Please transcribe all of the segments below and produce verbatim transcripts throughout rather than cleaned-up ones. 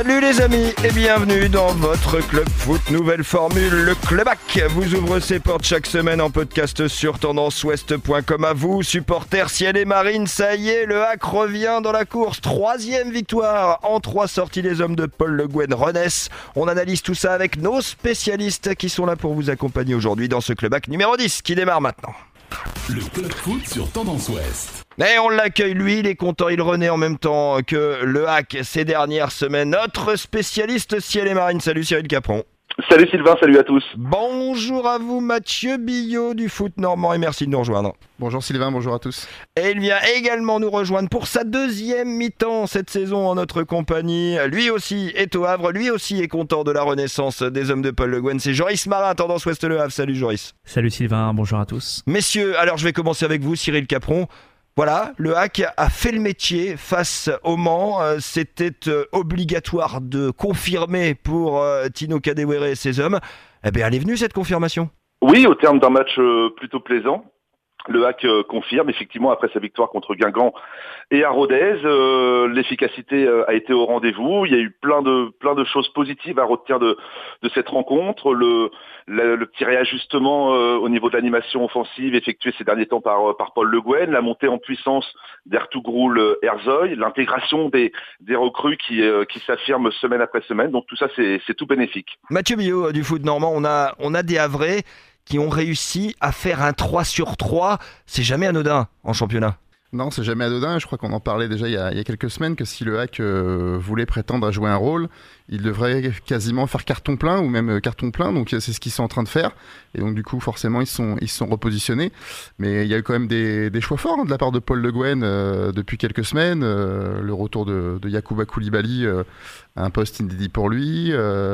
Salut les amis et bienvenue dans votre Club Foot, nouvelle formule, le Club Hack vous ouvre ses portes chaque semaine en podcast sur tendance ouest point com. À vous, supporters ciel et marine, ça y est, le Hack revient dans la course, troisième victoire en trois sorties, les hommes de Paul Le Guen renaissent. On analyse tout ça avec nos spécialistes qui sont là pour vous accompagner aujourd'hui dans ce Club Hack numéro dix qui démarre maintenant. Le Club Foot sur Tendance Ouest. Et on l'accueille, lui, il est content, il renaît en même temps que le Hack ces dernières semaines. Notre spécialiste ciel et marine, salut Cyril Capron. Salut Sylvain, salut à tous. Bonjour à vous Mathieu Billot du foot normand et merci de nous rejoindre. Bonjour Sylvain, bonjour à tous. Et il vient également nous rejoindre pour sa deuxième mi-temps cette saison en notre compagnie. Lui aussi est au Havre, lui aussi est content de la renaissance des hommes de Paul Le Guen. C'est Joris Marin, tendance ouest Le Havre. Salut Joris. Salut Sylvain, bonjour à tous. Messieurs, alors je vais commencer avec vous Cyril Capron. Voilà, le Hack a fait le métier face au Mans. Euh, c'était euh, obligatoire de confirmer pour euh, Tino Kadewere et ses hommes. Eh bien, elle est venue cette confirmation. Oui, au terme d'un match euh, plutôt plaisant. Le Hack euh, confirme, effectivement, après sa victoire contre Guingamp et à Rodez, euh, l'efficacité euh, a été au rendez-vous. Il y a eu plein de plein de choses positives à retenir de de cette rencontre. Le le, le petit réajustement euh, au niveau de l'animation offensive effectué ces derniers temps par par Paul Le Guen, la montée en puissance d'Ertugrul Erzoy, l'intégration des des recrues qui euh, qui s'affirment semaine après semaine. Donc tout ça, c'est c'est tout bénéfique. Mathieu Billot du foot normand, on a on a des Havrais qui ont réussi à faire un trois sur trois. C'est jamais anodin en championnat. Non, c'est jamais anodin. Je crois qu'on en parlait déjà il y a, il y a quelques semaines que si le Hack euh, voulait prétendre à jouer un rôle, il devrait quasiment faire carton plein ou même carton plein. Donc c'est ce qu'ils sont en train de faire. Et donc du coup, forcément, ils sont ils se sont repositionnés. Mais il y a eu quand même des, des choix forts hein, de la part de Paul Le Guen euh, depuis quelques semaines. Euh, le retour de, de Yacouba Koulibaly euh, à un poste inédit pour lui.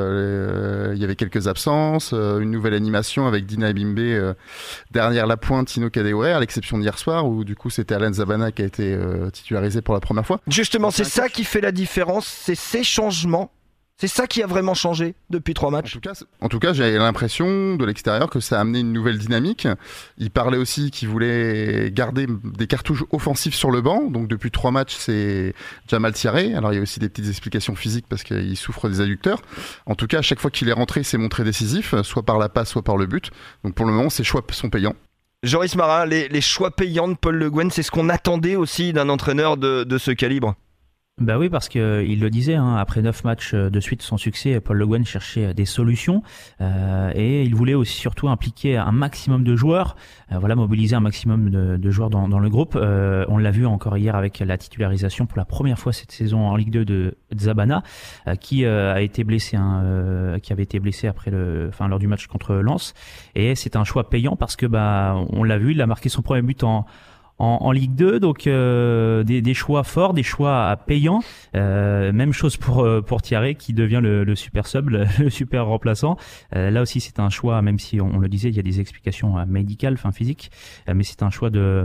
Euh, il y avait quelques absences, euh, une nouvelle animation avec Dina Ebimbe euh, derrière la pointe, Tino Kadewere, à l'exception d'hier soir où du coup c'était Alain Zabana qui a été euh, titularisé pour la première fois. Justement, c'est ça qui fait la différence, c'est ces changements. C'est ça qui a vraiment changé depuis trois matchs. En tout cas, en tout cas, j'ai l'impression de l'extérieur que ça a amené une nouvelle dynamique. Il parlait aussi qu'il voulait garder des cartouches offensives sur le banc. Donc depuis trois matchs, c'est Jamal Thiaré. Alors il y a aussi des petites explications physiques parce qu'il souffre des adducteurs. En tout cas, à chaque fois qu'il est rentré, il s'est montré décisif, soit par la passe, soit par le but. Donc pour le moment, ses choix sont payants. Joris Marin, les, les choix payants de Paul Le Guen, c'est ce qu'on attendait aussi d'un entraîneur de, de ce calibre. Bah oui, parce que il le disait, hein, après neuf matchs de suite sans succès, Paul Le Guen cherchait des solutions euh, et il voulait aussi surtout impliquer un maximum de joueurs, euh, voilà, mobiliser un maximum de, de joueurs dans, dans le groupe. Euh, on l'a vu encore hier avec la titularisation pour la première fois cette saison en Ligue deux de Zabana, euh, qui euh, a été blessé, hein, euh, qui avait été blessé après le, enfin lors du match contre Lens, et c'est un choix payant parce que bah on l'a vu, il a marqué son premier but en En, en Ligue deux, donc euh, des, des choix forts, des choix payants. Euh, même chose pour pour Thiaré qui devient le, le super sub, le, le super remplaçant. Euh, là aussi, c'est un choix, même si on, on le disait, il y a des explications médicales, enfin physiques, euh, mais c'est un choix de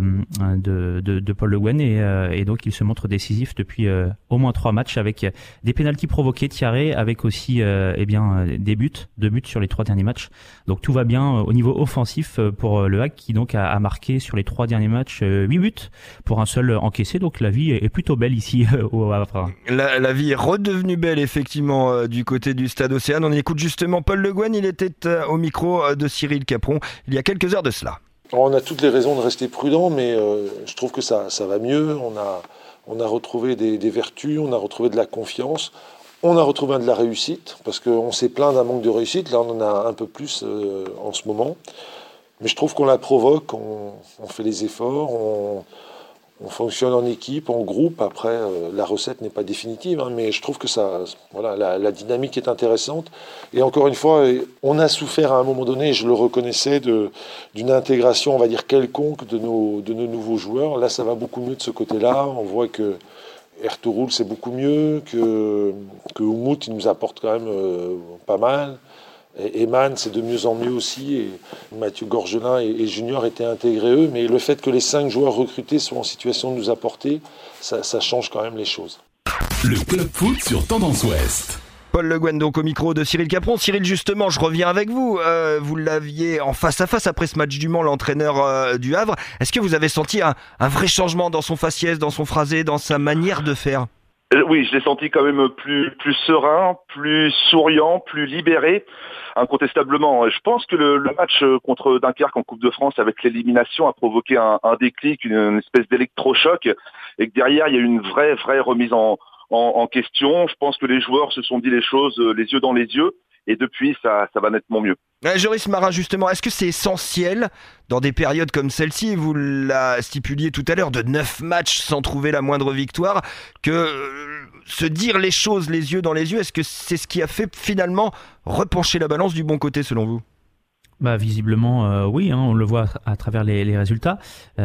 de de, de Paul Le Guen et, euh, et donc il se montre décisif depuis euh, au moins trois matchs avec des pénaltys provoqués. Thiaré avec aussi euh, eh bien des buts, deux buts sur les trois derniers matchs. Donc tout va bien au niveau offensif pour le Hack qui donc a, a marqué sur les trois derniers matchs Euh, huit buts pour un seul encaissé, donc la vie est plutôt belle ici au Havre. La, la vie est redevenue belle effectivement euh, du côté du Stade Océane. On écoute justement Paul Le Guen, il était euh, au micro euh, de Cyril Capron il y a quelques heures de cela. Alors, on a toutes les raisons de rester prudent, mais euh, je trouve que ça, ça va mieux. On a, on a retrouvé des, des vertus, on a retrouvé de la confiance, on a retrouvé de la réussite, parce qu'on s'est plaint d'un manque de réussite, là on en a un peu plus euh, en ce moment. Mais je trouve qu'on la provoque, on, on fait les efforts, on, on fonctionne en équipe, en groupe. Après, euh, la recette n'est pas définitive, hein, mais je trouve que ça, voilà, la, la dynamique est intéressante. Et encore une fois, on a souffert à un moment donné, je le reconnaissais, de, d'une intégration, on va dire, quelconque de nos, de nos nouveaux joueurs. Là, ça va beaucoup mieux de ce côté-là. On voit que Ertugrul, c'est beaucoup mieux, que, que Oumout, il nous apporte quand même euh, pas mal. Et Eman, c'est de mieux en mieux aussi. Et Mathieu Gorgelin et, et Junior étaient intégrés eux. Mais le fait que les cinq joueurs recrutés soient en situation de nous apporter, ça, ça change quand même les choses. Le Club Foot sur Tendance Ouest. Paul Le Guen donc au micro de Cyril Capron. Cyril, justement, je reviens avec vous. Euh, vous l'aviez en face à face après ce match du Mans, l'entraîneur euh, du Havre. Est-ce que vous avez senti un, un vrai changement dans son faciès, dans son phrasé, dans sa manière de faire ? Oui, je l'ai senti quand même plus plus serein, plus souriant, plus libéré, incontestablement. Je pense que le, le match contre Dunkerque en Coupe de France avec l'élimination a provoqué un, un déclic, une, une espèce d'électrochoc, et que derrière il y a eu une vraie vraie remise en, en, en question. Je pense que les joueurs se sont dit les choses les yeux dans les yeux, et depuis ça ça va nettement mieux. Euh, Joris Marin, justement, est-ce que c'est essentiel dans des périodes comme celle-ci, vous l'a stipuliez tout à l'heure, de neuf matchs sans trouver la moindre victoire, que euh, se dire les choses les yeux dans les yeux, est-ce que c'est ce qui a fait finalement repencher la balance du bon côté selon vous ? Bah visiblement euh, oui, hein, on le voit à, à travers les, les résultats.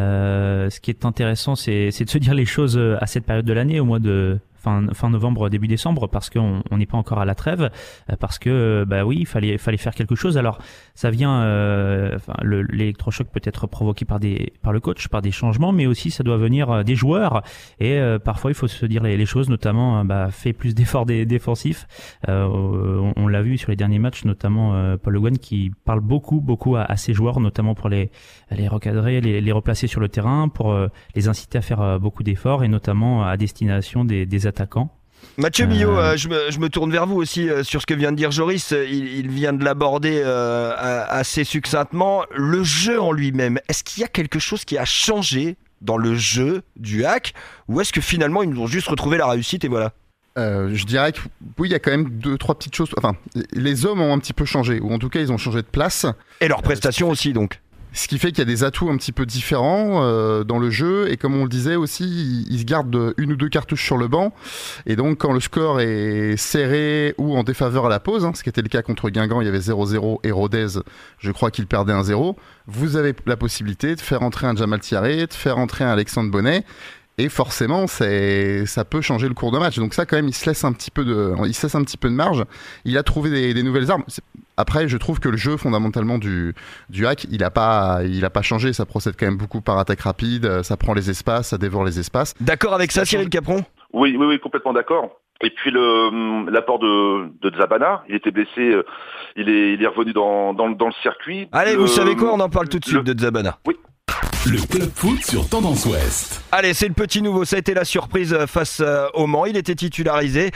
Euh, ce qui est intéressant, c'est, c'est de se dire les choses à cette période de l'année, au mois de fin, fin novembre, début décembre, parce qu'on n'est pas encore à la trêve, parce que bah oui, il fallait, fallait faire quelque chose. Alors ça vient, euh, enfin, le, l'électrochoc peut être provoqué par des, par le coach, par des changements, mais aussi ça doit venir des joueurs. Et euh, parfois il faut se dire les, les choses, notamment bah, fait plus d'efforts dé, défensifs. Euh, on, on l'a vu sur les derniers matchs, notamment euh, Paul Le Guen qui parle beaucoup, beaucoup à, à ses joueurs, notamment pour les, les recadrer, les, les replacer sur le terrain, pour euh, les inciter à faire euh, beaucoup d'efforts, et notamment à destination des, des attaquants. Mathieu Billot, euh... euh, je, me, je me tourne vers vous aussi euh, sur ce que vient de dire Joris. Il, il vient de l'aborder euh, assez succinctement. Le jeu en lui-même, est-ce qu'il y a quelque chose qui a changé dans le jeu du H A C, ou est-ce que finalement ils nous ont juste retrouvé la réussite et voilà ? Euh, je dirais que oui, il y a quand même deux, trois petites choses. Enfin, les hommes ont un petit peu changé, ou en tout cas ils ont changé de place. Et leurs prestations euh, aussi donc. Ce qui fait qu'il y a des atouts un petit peu différents euh, dans le jeu, et comme on le disait aussi, ils, ils se gardent une ou deux cartouches sur le banc, et donc quand le score est serré ou en défaveur à la pause, hein, ce qui était le cas contre Guingamp, il y avait zéro zéro, et Rodez, je crois qu'il perdait un zéro, vous avez la possibilité de faire entrer un Jamal Thiaré, de faire entrer un Alexandre Bonnet, et forcément, c'est, ça peut changer le cours de match. Donc ça, quand même, il se laisse un petit peu de, il se laisse un petit peu de marge. Il a trouvé des, des nouvelles armes. Après, je trouve que le jeu, fondamentalement, du, du hack, il a pas, il a pas changé. Ça procède quand même beaucoup par attaque rapide. Ça prend les espaces, ça dévore les espaces. D'accord avec ça, Cyril Capron ? Oui, oui, oui, complètement d'accord. Et puis le, l'apport de, de Zabana, il était blessé, il est, il est revenu dans, dans, dans le circuit. Allez, le, vous savez quoi ? On en parle tout de suite le, de Zabana. Oui. Le Club Foot sur Tendance Ouest. Allez, c'est le petit nouveau, ça a été la surprise face au Mans, il était titularisé.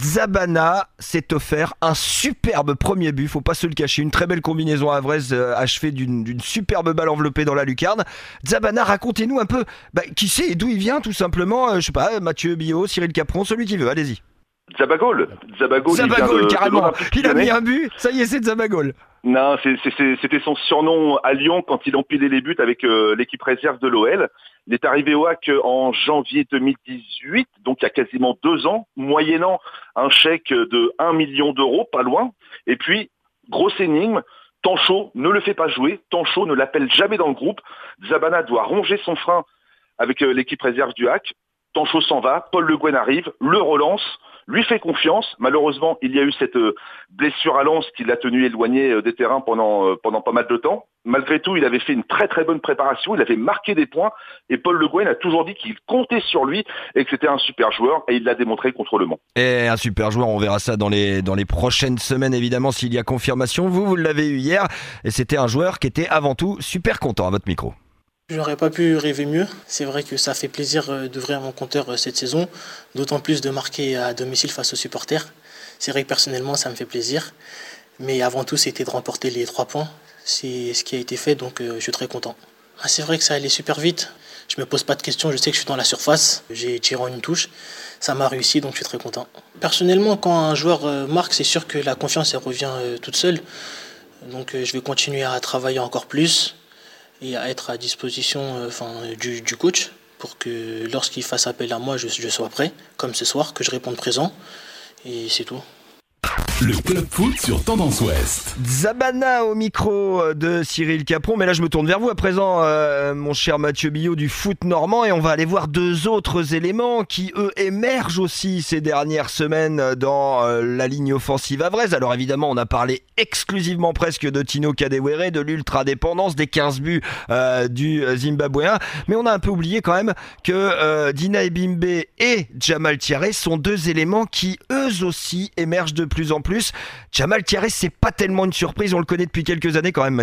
Zabana s'est offert un superbe premier but, faut pas se le cacher, une très belle combinaison havraise achevée d'une, d'une superbe balle enveloppée dans la lucarne. Zabana, racontez-nous un peu bah, qui c'est et d'où il vient tout simplement, euh, je sais pas, Mathieu Billot, Cyril Capron, celui qui veut, allez-y. Zabagol, Zabagol, Zabagol il carrément, il a mis un but, ça y est, c'est Zabagol. Non, c'est, c'est, c'était son surnom à Lyon quand il empilait les buts avec euh, l'équipe réserve de l'O L. Il est arrivé au H A C en janvier deux mille dix-huit, donc il y a quasiment deux ans, moyennant un chèque de un million d'euros, pas loin. Et puis, grosse énigme, Tanchot ne le fait pas jouer, Tanchot ne l'appelle jamais dans le groupe. Zabana doit ronger son frein avec euh, l'équipe réserve du H A C. Tanchot s'en va, Paul Le Guen arrive, le relance, lui fait confiance. Malheureusement, il y a eu cette euh, blessure à l'anse qui l'a tenu éloigné euh, des terrains pendant euh, pendant pas mal de temps. Malgré tout, il avait fait une très très bonne préparation, il avait marqué des points, et Paul Le Guen a toujours dit qu'il comptait sur lui et que c'était un super joueur, et il l'a démontré contre Le Mans. Et un super joueur, on verra ça dans les dans les prochaines semaines évidemment s'il y a confirmation. Vous, vous l'avez eu hier, et c'était un joueur qui était avant tout super content à votre micro. J'aurais pas pu rêver mieux. C'est vrai que ça fait plaisir d'ouvrir mon compteur cette saison, d'autant plus de marquer à domicile face aux supporters. C'est vrai que personnellement, ça me fait plaisir. Mais avant tout, c'était de remporter les trois points. C'est ce qui a été fait, donc je suis très content. Ah, c'est vrai que ça allait super vite. Je me pose pas de questions, je sais que je suis dans la surface. J'ai tiré en une touche. Ça m'a réussi, donc je suis très content. Personnellement, quand un joueur marque, c'est sûr que la confiance elle revient toute seule. Donc je vais continuer à travailler encore plus et à être à disposition euh, enfin, du, du coach pour que lorsqu'il fasse appel à moi, je, je sois prêt, comme ce soir, que je réponde présent, et c'est tout. Le Club Foot sur Tendance Ouest. Zabana au micro de Cyril Capron, mais là je me tourne vers vous à présent, euh, mon cher Mathieu Billot du foot normand, et on va aller voir deux autres éléments qui eux émergent aussi ces dernières semaines dans euh, la ligne offensive havraise. Alors évidemment on a parlé exclusivement presque de Tino Kadewere, de l'ultra-dépendance, des quinze buts euh, du Zimbabwéen, mais on a un peu oublié quand même que euh, Dina Ebimbe et Jamal Thiaré sont deux éléments qui eux aussi émergent de plus en plus. Jamal Thiaré, c'est pas tellement une surprise, on le connaît depuis quelques années quand même, Mathieu.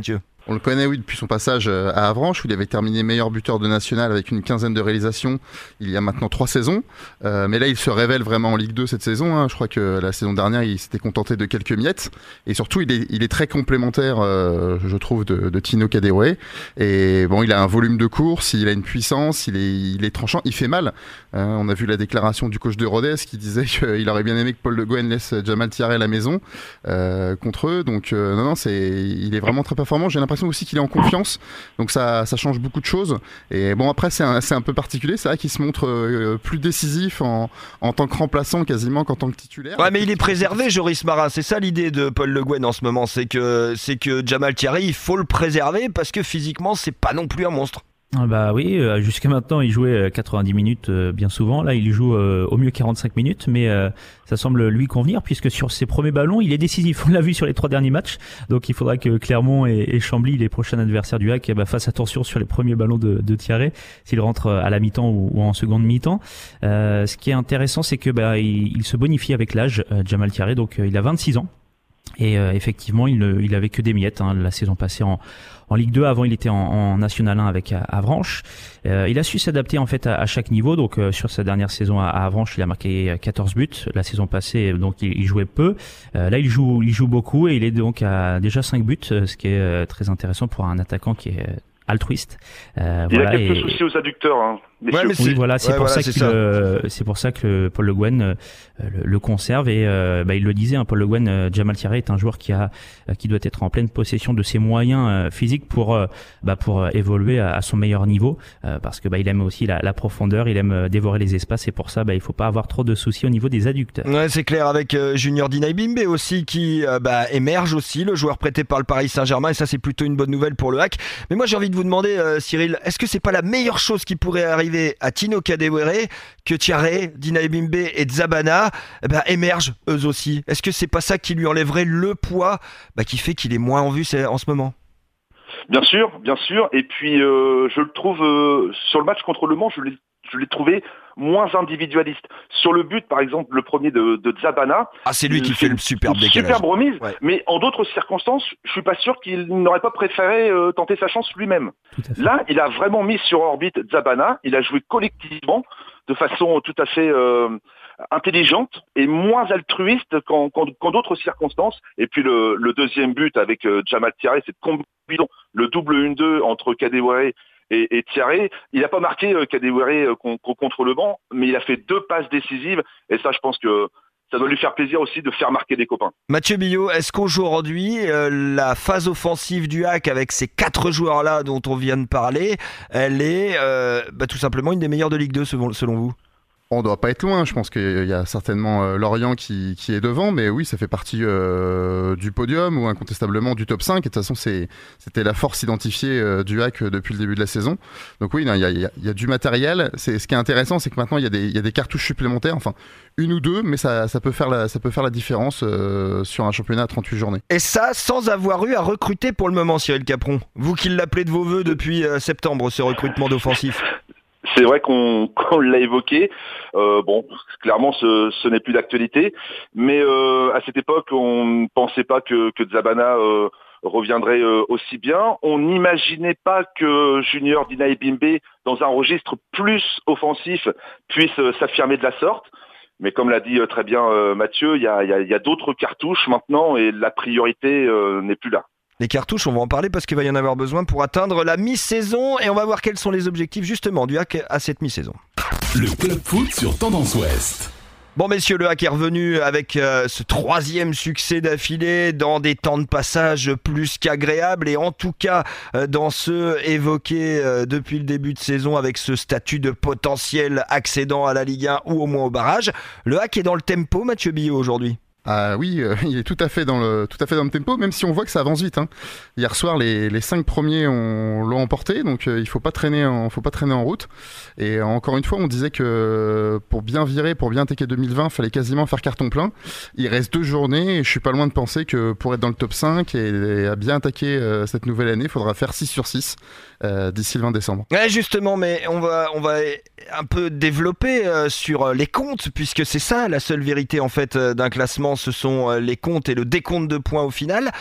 On le connaît, oui, depuis son passage à Avranches, où il avait terminé meilleur buteur de national avec une quinzaine de réalisations il y a maintenant trois saisons. Euh, mais là, il se révèle vraiment en Ligue deux cette saison. Hein. Je crois que la saison dernière, il s'était contenté de quelques miettes. Et surtout, il est, il est très complémentaire, euh, je trouve, de, de Tino Kadewere. Et bon, il a un volume de course, il a une puissance, il est, il est tranchant, il fait mal. Euh, on a vu la déclaration du coach de Rodez qui disait qu'il aurait bien aimé que Paul Le Guen laisse Jamal Thiaré à la maison euh, contre eux. Donc, euh, non, non, c'est, il est vraiment très performant. J'ai l'impression aussi qu'il est en confiance, donc ça, ça change beaucoup de choses. Et bon, après c'est un, c'est un peu particulier, c'est vrai qu'il se montre euh, plus décisif en, en tant que remplaçant quasiment qu'en tant que titulaire. Ouais, mais il est préservé, Joris Marin, c'est ça l'idée de Paul Le Guen en ce moment, c'est que, c'est que Jamal Thiaré, il faut le préserver parce que physiquement c'est pas non plus un monstre. Ah bah oui, euh, jusqu'à maintenant il jouait quatre-vingt-dix minutes euh, bien souvent, là il joue euh, au mieux quarante-cinq minutes, mais euh, ça semble lui convenir puisque sur ses premiers ballons il est décisif, on l'a vu sur les trois derniers matchs, donc il faudra que Clermont et, et Chambly, les prochains adversaires du H A C, bah, fassent attention sur les premiers ballons de, de Thiaré, s'il rentre à la mi-temps ou, ou en seconde mi-temps. Euh, ce qui est intéressant c'est que bah, il, il se bonifie avec l'âge, euh, Jamal Thiaré, donc euh, il a vingt-six ans. Et euh, effectivement, il, ne, il avait que des miettes hein, la saison passée en, en Ligue deux. Avant, il était en, en National un avec Avranches. Euh, il a su s'adapter en fait à, à chaque niveau. Donc, euh, sur sa dernière saison à, à Avranches, il a marqué quatorze buts. La saison passée, donc il, il jouait peu. Euh, là, il joue, il joue beaucoup et il est donc à déjà cinq buts, ce qui est euh, très intéressant pour un attaquant qui est altruiste. Euh, il voilà, a quelques et... soucis aux adducteurs. Hein. Ouais, mais oui, voilà, c'est ouais, pour voilà, ça c'est, euh, c'est pour ça que Paul Le Guen euh, le, le conserve et euh, bah, il le disait, hein, Paul Le Guen, euh, Jamal Thiaré est un joueur qui a euh, qui doit être en pleine possession de ses moyens euh, physiques pour euh, bah, pour euh, évoluer à, à son meilleur niveau euh, parce que bah il aime aussi la, la profondeur, il aime euh, dévorer les espaces et pour ça bah il faut pas avoir trop de soucis au niveau des adducteurs. Ouais, c'est clair avec euh, Junior Dinaïbimbe aussi qui euh, bah, émerge aussi, le joueur prêté par le Paris Saint-Germain et ça c'est plutôt une bonne nouvelle pour le H A C. Mais moi j'ai envie de vous demander euh, Cyril, est-ce que c'est pas la meilleure chose qui pourrait arriver à Tino Kadewere que Thiaré, Dinaïbimbe et Zabana eh ben, émergent eux aussi? Est-ce que c'est pas ça qui lui enlèverait le poids bah, qui fait qu'il est moins en vue en ce moment? Bien sûr, bien sûr. Et puis euh, je le trouve euh, sur le match contre Le Mans, je l'ai, je l'ai trouvé moins individualiste. Sur le but, par exemple, le premier de, de Zabana. Ah, c'est lui qui fait le superbe décalage. Superbe remise, ouais. Mais en d'autres circonstances, je suis pas sûr qu'il n'aurait pas préféré euh, tenter sa chance lui-même. Là, il a vraiment mis sur orbite Zabana. Il a joué collectivement de façon tout à fait euh, intelligente et moins altruiste qu'en, qu'en, qu'en d'autres circonstances. Et puis le, le deuxième but avec euh, Jamal Thiaré, c'est combinaison, le double un deux entre Kadewere et, et Thiaré. Il n'a pas marqué euh, Kadewere euh, contre le banc, mais il a fait deux passes décisives. Et ça, je pense que ça doit lui faire plaisir aussi de faire marquer des copains. Mathieu Billot, est-ce qu'aujourd'hui, euh, la phase offensive du H A C avec ces quatre joueurs-là dont on vient de parler, elle est euh, bah, tout simplement une des meilleures de Ligue deux selon, selon vous? On ne doit pas être loin, je pense qu'il y a certainement euh, Lorient qui, qui est devant, mais oui, ça fait partie euh, du podium ou incontestablement du top cinq, et de toute façon c'est, c'était la force identifiée euh, du H A C depuis le début de la saison. Donc oui, il y a, y, a, y a du matériel. C'est, ce qui est intéressant, c'est que maintenant il y, a des, y a des cartouches supplémentaires, enfin une ou deux, mais ça, ça, peut, faire la, ça peut faire la différence euh, sur un championnat à trente-huit journées. Et ça, sans avoir eu à recruter pour le moment, Cyril Capron. Vous qui l'appelez de vos voeux depuis euh, septembre, ce recrutement d'offensif. C'est vrai qu'on, qu'on l'a évoqué. Euh, bon, clairement, ce, ce n'est plus d'actualité. Mais euh, à cette époque, on ne pensait pas que, que Zabana euh, reviendrait euh, aussi bien. On n'imaginait pas que Junior Dinaïbimbe, dans un registre plus offensif, puisse euh, s'affirmer de la sorte. Mais comme l'a dit euh, très bien euh, Mathieu, il y a, y, a, y a d'autres cartouches maintenant et la priorité euh, n'est plus là. Les cartouches, on va en parler parce qu'il va y en avoir besoin pour atteindre la mi-saison et on va voir quels sont les objectifs justement du H A C à cette mi-saison. Le Club Foot sur Tendance Ouest. Bon messieurs, le H A C est revenu avec euh, ce troisième succès d'affilée dans des temps de passage plus qu'agréables et en tout cas euh, dans ceux évoqués euh, depuis le début de saison avec ce statut de potentiel accédant à la Ligue un ou au moins au barrage. Le H A C est dans le tempo, Mathieu Billot, aujourd'hui. Ah oui, euh, il est tout à fait dans le tout à fait dans le tempo, même si on voit que ça avance vite. Hein. Hier soir, les, les cinq premiers ont, l'ont emporté, donc euh, il faut pas traîner, en, faut pas traîner en route. Et euh, encore une fois, on disait que pour bien virer, pour bien attaquer deux mille vingt, fallait quasiment faire carton plein. Il reste deux journées, et je suis pas loin de penser que pour être dans le top cinq et, et à bien attaquer euh, cette nouvelle année, il faudra faire six sur six euh, d'ici le vingt décembre. Ouais, justement, mais on va on va un peu développer euh, sur les comptes, puisque c'est ça la seule vérité en fait euh, d'un classement. Ce sont les comptes et le décompte de points au final.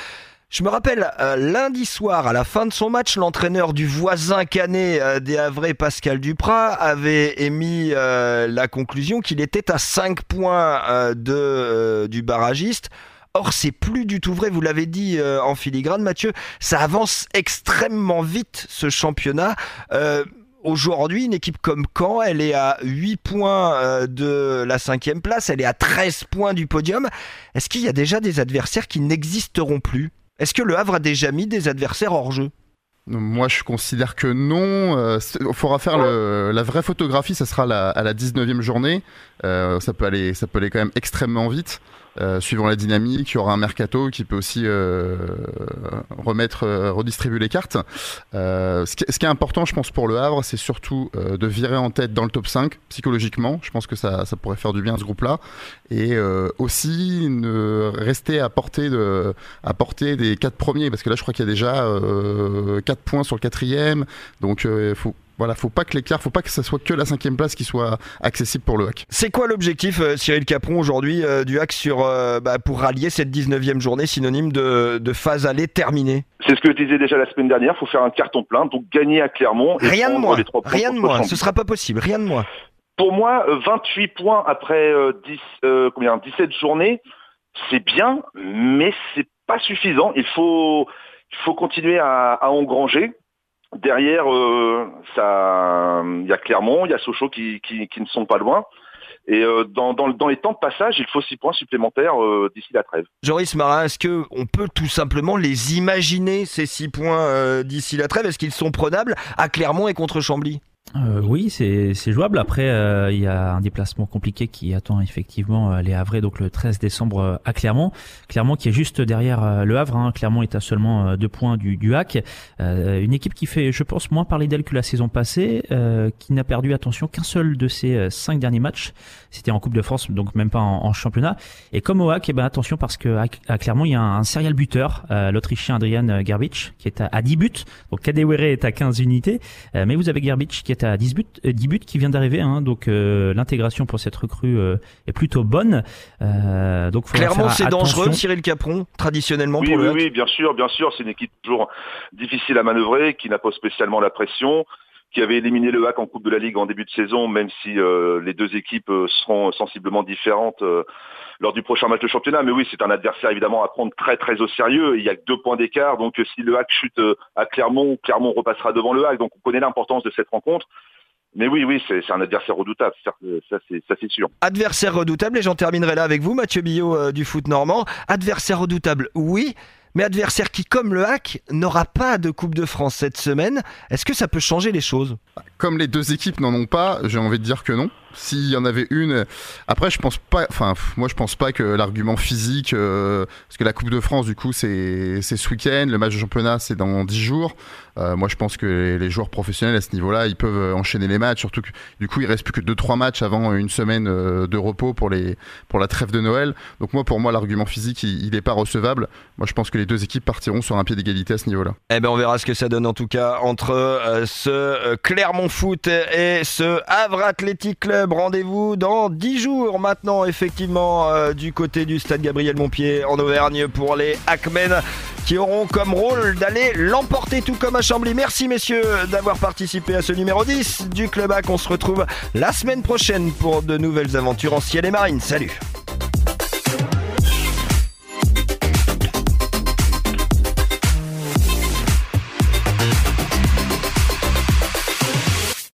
Je me rappelle, euh, lundi soir, à la fin de son match, l'entraîneur du voisin canet euh, des Havrais, Pascal Duprat, avait émis euh, la conclusion qu'il était à cinq points euh, de, euh, du barragiste. Or, c'est plus du tout vrai, vous l'avez dit euh, en filigrane, Mathieu, ça avance extrêmement vite, ce championnat. Euh, aujourd'hui, une équipe comme Caen, elle est à huit points euh, de la cinquième place, elle est à treize points du podium. Est-ce qu'il y a déjà des adversaires qui n'existeront plus ? Est-ce que le Havre a déjà mis des adversaires hors jeu ? Moi, je considère que non. Il euh, faudra faire le, la vraie photographie, ça sera la, à la dix-neuvième journée. Euh, ça peut aller, ça peut aller quand même extrêmement vite. Euh, suivant la dynamique, il y aura un mercato qui peut aussi euh, remettre, euh, redistribuer les cartes. Euh, ce, qui, ce qui est important, je pense, pour le Havre, c'est surtout euh, de virer en tête dans le top cinq, psychologiquement. Je pense que ça, ça pourrait faire du bien à ce groupe-là. Et euh, aussi, ne rester à portée, de, à portée des quatre premiers, parce que là, je crois qu'il y a déjà euh, quatre points sur le quatrième. Donc, il euh, faut... Voilà, faut pas que l'écart, faut pas que ça soit que la cinquième place qui soit accessible pour le H A C. C'est quoi l'objectif, euh, Cyril Capron, aujourd'hui euh, du H A C sur, euh, bah, pour rallier cette dix-neuvième journée, synonyme de, de phase aller terminée ? C'est ce que je disais déjà la semaine dernière, il faut faire un carton plein, donc gagner à Clermont. Et rien de moins, les trois points rien de moins, ce sera pas possible, rien de moins. Pour moi, vingt-huit points après euh, dix, euh, combien, dix-sept journées, c'est bien, mais c'est pas suffisant. Il faut, il faut continuer à, à engranger. Derrière, euh, ça, il y a Clermont, il y a Sochaux qui, qui, qui ne sont pas loin. Et euh, dans, dans, dans les temps de passage, il faut six points supplémentaires euh, d'ici la trêve. Joris Marin, est-ce qu'on peut tout simplement les imaginer, ces six points euh, d'ici la trêve ? Est-ce qu'ils sont prenables à Clermont et contre Chambly ? Euh, oui, c'est, c'est jouable. Après, euh, il y a un déplacement compliqué qui attend effectivement euh, les Havrais, donc le treize décembre euh, à Clermont. Clermont qui est juste derrière euh, le Havre. Hein. Clermont est à seulement euh, deux points du, du H A C. Euh, une équipe qui fait, je pense, moins parler d'elle que la saison passée, euh, qui n'a perdu, attention, qu'un seul de ses euh, cinq derniers matchs. C'était en Coupe de France, donc même pas en, en championnat. Et comme au H A C, eh ben, attention parce que à, à Clermont, il y a un, un serial buteur, euh, l'Autrichien Adrian Gerbic, qui est à, à dix buts. Donc Kadewere est à quinze unités. Euh, mais vous avez Gerbic qui est à dix buts, dix buts qui vient d'arriver, hein, donc euh, l'intégration pour cette recrue euh, est plutôt bonne. Euh, donc Clermont, c'est attention. Dangereux, Cyril Capron, traditionnellement oui, pour oui, le H A C. Oui, bien sûr, bien sûr, c'est une équipe toujours difficile à manœuvrer, qui n'a pas spécialement la pression, qui avait éliminé le H A C en Coupe de la Ligue en début de saison, même si euh, les deux équipes euh, seront sensiblement différentes euh, lors du prochain match de championnat. Mais oui, c'est un adversaire évidemment à prendre très très au sérieux. Il y a que deux points d'écart, donc si le H A C chute euh, à Clermont, Clermont repassera devant le H A C. Donc on connaît l'importance de cette rencontre. Mais oui, oui, c'est, c'est un adversaire redoutable, ça, ça, c'est, ça c'est sûr. Adversaire redoutable, et j'en terminerai là avec vous, Mathieu Billot euh, du foot normand. Adversaire redoutable, oui, mais adversaire qui, comme le H A C, n'aura pas de Coupe de France cette semaine. Est-ce que ça peut changer les choses ? Comme les deux équipes n'en ont pas, j'ai envie de dire que non. S'il y en avait une, après je pense pas, enfin moi je pense pas que l'argument physique, euh, parce que la Coupe de France du coup c'est c'est ce week-end, le match de championnat c'est dans dix jours. Euh, moi je pense que les, les joueurs professionnels à ce niveau-là, ils peuvent enchaîner les matchs, surtout que du coup il reste plus que deux trois matchs avant une semaine euh, de repos pour les pour la trêve de Noël. Donc moi pour moi l'argument physique il, il est pas recevable. Moi je pense que les deux équipes partiront sur un pied d'égalité à ce niveau-là. Eh ben on verra ce que ça donne en tout cas entre euh, ce euh, Clermont Foot et ce Havre Athletic Club. Rendez-vous dans dix jours maintenant, effectivement, euh, du côté du stade Gabriel Montpied en Auvergne pour les Hackmen qui auront comme rôle d'aller l'emporter tout comme à Chambly. Merci messieurs d'avoir participé à ce numéro dix du Club H A C. On se retrouve la semaine prochaine pour de nouvelles aventures en ciel et marine. Salut!